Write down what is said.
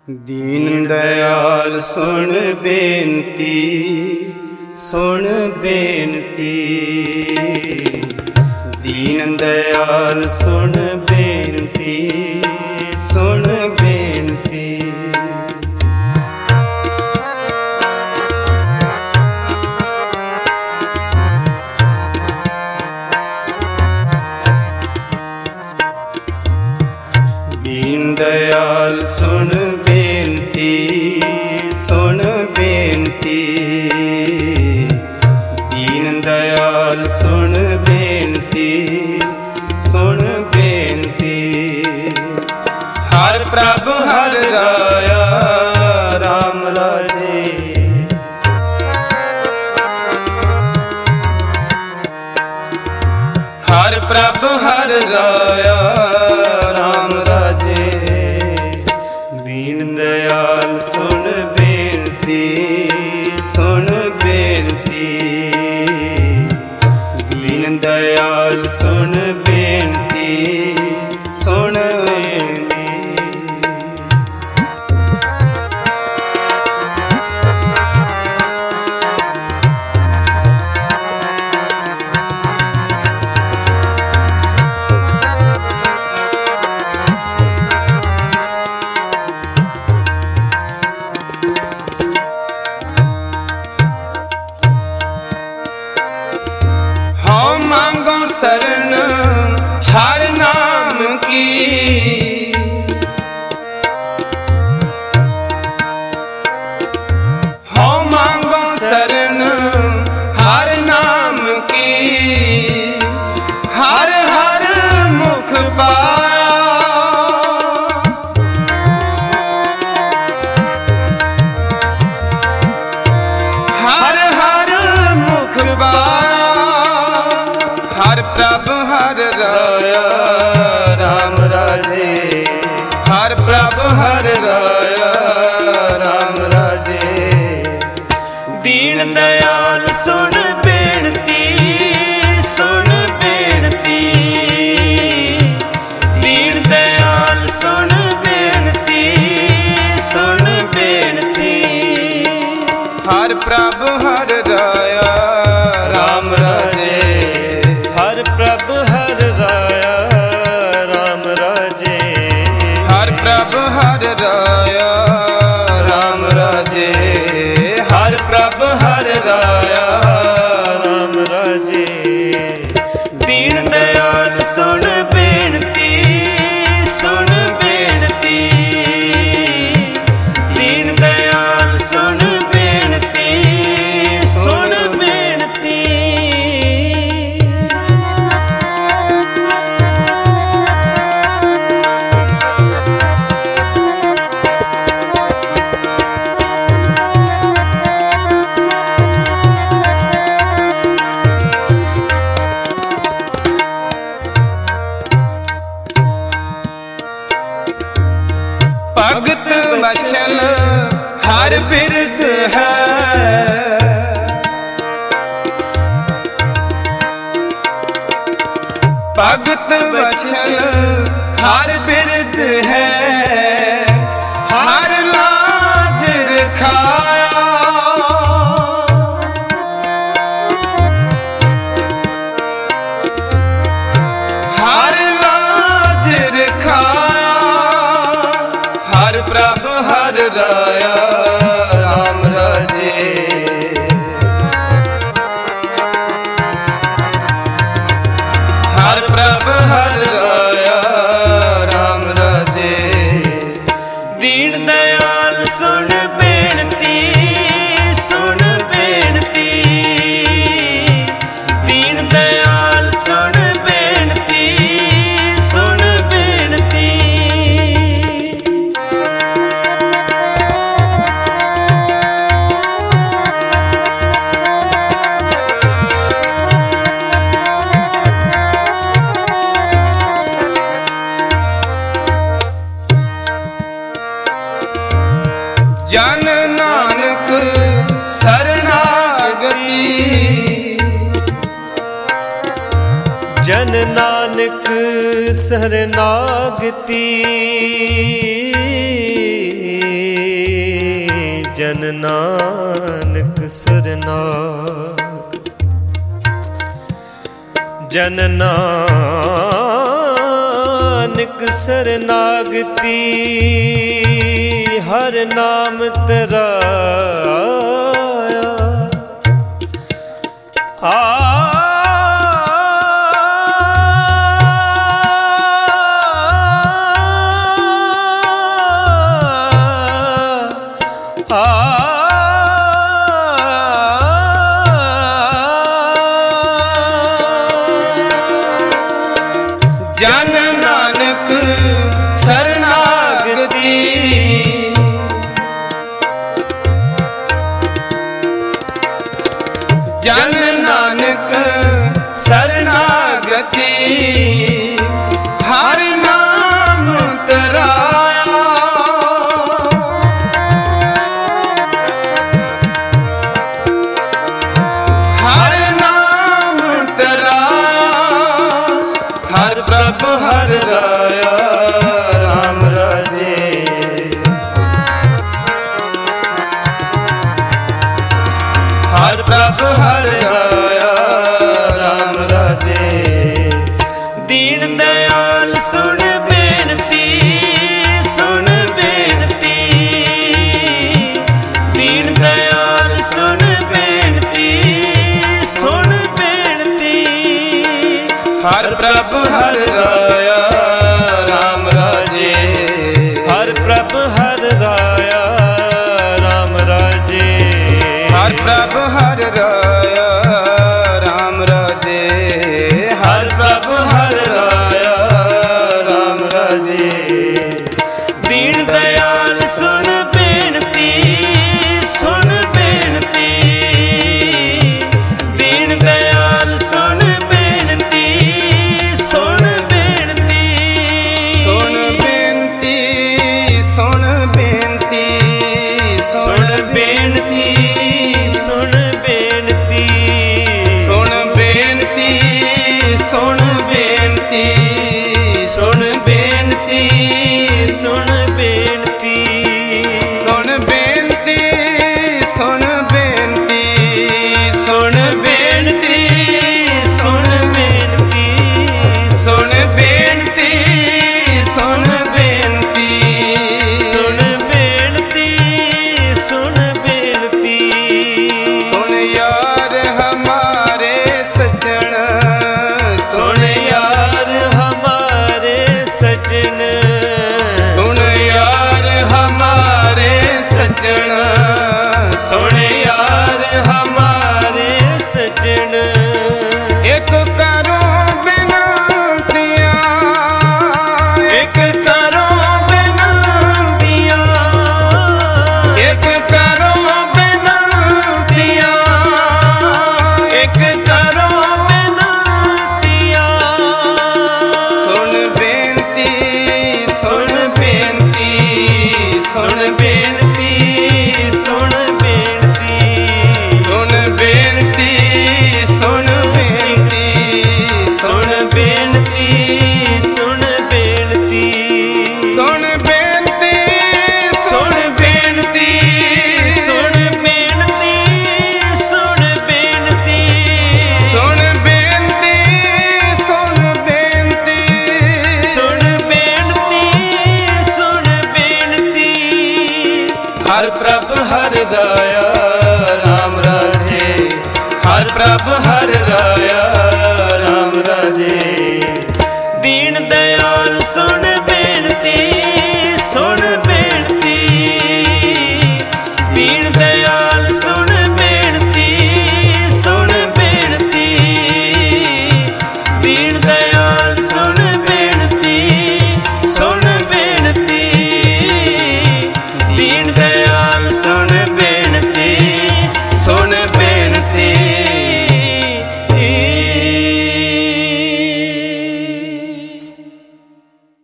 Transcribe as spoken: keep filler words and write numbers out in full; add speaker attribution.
Speaker 1: दीन दयाल सुन बेनती, सुन बेनती। दीन दयाल सुन बेनती, सुन बेनती। दीन दयाल सुन बेनती, सुन बेनती। दीन दयाल सुन बेनती, सुन बेनती। हर प्रभु हर राया राम राजे। हर प्रभु हर राया राम राजे। दीन दयाल सुन बेनती, सुन बेनती। दीन दयाल सुन बेनती, सुन बेनती। मांगो शरण हर नाम की। हो मांगो शरण हर नाम की। हर हर मुख पाया। हर हर मुख पाया। हर प्रभु हर राया राम राजे। हर प्रभु हर राया राम राजे। दीन दयाल सुन बेनती, सुन बेनती। दीन दयाल सुन बेनती, सुन बेनती। हर प्रभु हर राया राम राजे। हर प्रभु हर राया राम राजे। हर प्रभु हर राया राम राजे। हर प्रभु हर राया राम राजे। दीन दयाल सुन बेनती, सुन बेनती। दीन दयाल सुन बेनती, सुन बेनती। भगत वचन हर बिरद है। भगत वचन हर बिरद है। हर लाज रखाया। हर लाज रखाया। हर प्रभु हर राया राम राजे। हर प्रभु हर राया राम राजे। दीन दयाल सुन बेनती, सुन बेनती। दीन दयाल सुन बेनती, सुन बेनती। जन नानक शरणागति। जन नानक शरणागति। ਜਨ ਨਾਨਕ ਸਰਨਾਗ। ਜਨ ਨਾਨਕ ਸਰਨਾਗਤੀ ਹਰ ਨਾਮ ਤਰਾਇਆ। ਆ
Speaker 2: ਜਨ ਨਾਨਕ ਸਰਨਾਗਤੀ ਜਨ ਨਾਨਕ ਸਰਨਾਗਤੀ ਹਰ ਨਾਮ ਤਰਾਇਆ। ਹਰ ਨਾਮ ਤਰਾਇਆ। ਹਰ ਪ੍ਰਭ ਹਰ ਰਾਇਆ ਰਾਮ ਰਾਜੇ। ਹਰ ਪ੍ਰਭ ਹਰ ਰਾਇਆ ਰਾਮ ਰਾਜੇ। ਦੀਨ ਦਇਆਲ ਸੁਣ ਬੇਨਤੀ ਸੁਣ ਬੇਨਤੀ। ਦੀਨ ਦਇਆਲ ਸੁਣ ਬੇਨਤੀ ਸੁਣ ਬੇਨਤੀ। ਹਰ ਪ੍ਰਭ ਹਰ ਰਾਇਆ ਰਾਮ ਰਾਜੇ। ਹਰ ਪ੍ਰਭ ਹਰ ਰਾਇਆ ਰਾਮ ਰਾਜੇ। ਹਰ ਪ੍ਰਭ ਹਰ ਰਾਇਆ ਰਾਮ ਰਾਜੇ। ਹਰ ਪ੍ਰਭ ਹਰ ਰਾਇਆ ਰਾਮ ਰਾਜੇ। ਦੀਨ ਦਇਆਲ ਸੁਣ ਬੇਨਤੀ ਸੁਣ ਬੇਨਤੀ। ਦੀਨ ਦਇਆਲ ਸੁਣ ਬੇਨਤੀ ਸੁਣ ਬੇਨਤੀ। ਸੁਣ ਬੇਨਤੀ ਸੁਣ ਬੇਨਤੀ। ਸੁਣ ਬੇਨਤੀ ਸੁਣ ਬੇਨਤੀ। ਸੁਣ ਬੇਨਤੀ ਸੁਣ ਬੇਨਤੀ। ਸੁਣ ਬੇਨਤੀ ਸੁਣ ਬੇਨਤੀ। ਸੁਣ ਬੇਨਤੀ ਸੁਣ ਬੇਨਤੀ। ਸੁਣ ਬੇਨਤੀ ਸੁਣ ਬੇਨਤੀ। ਸੁਣ ਬੇਨਤੀ ਸੁਣ ਬੇਨਤੀ। ਸੁਣ ਬੇਨਤੀ ਸੁਣ ਬੇਨਤੀ। ਸੁਣ ਯਾਰ ਹਮਾਰੇ ਸੱਜਣ। ਸੁਣ ਯਾਰ ਹਮਾਰੇ ਸੱਜਣ। ਸੁਣ ਯਾਰ ਹਮਾਰੇ ਸੱਜਣ। ਸੁਣ ਯਾਰ ਹਮਾਰੇ ਸੱਜਣ। ਇੱਕ ਕਰੋ ਬੇਨਤੀਆਂ। ਇੱਕ ਕਰੋ ਬੇਨਤੀਆਂ। ਇੱਕ ਕਰੋ ਬੇਨਤੀਆਂ। ਇੱਕ ਕਰੋ ਬੇਨਤੀਆਂ। ਸੁਣ ਬੇਨਤੀ ਸੁਣ ਬੇਨਤੀ। ਸੁਣ ਬੇਨਤੀ ਸੁਣ ਬੇਨਤੀ। ਸੁਣ ਬੇਨਤੀ ਸੁਣ ਬੇਨਤੀ। ਸੁਣ ਬੇਨਤੀ ਸੁਣ ਬੇਨਤੀ। ਸੁਣ ਬੇਨਤੀ ਸੁਣ ਬੇਨਤੀ। ਸੁਣ ਬੇਨਤੀ ਸੁਣ ਬੇਨਤੀ। ਸੁਣ ਬੇਨਤੀ ਸੁਣ ਬੇਨਤੀ। ਸੁਣ ਬੇਨਤੀ ਸੁਣ ਬੇਨਤੀ। ਹਰ ਪ੍ਰਭ ਹਰ ਰਾਇਆ ਰਾਮ ਰਾਜੇ। ਹਰ ਪ੍ਰਭ ਹਰ ਰਾਇਆ ਰਾਮ ਰਾਜੇ। ਦੀਨ ਦਇਆਲ ਸੁਣ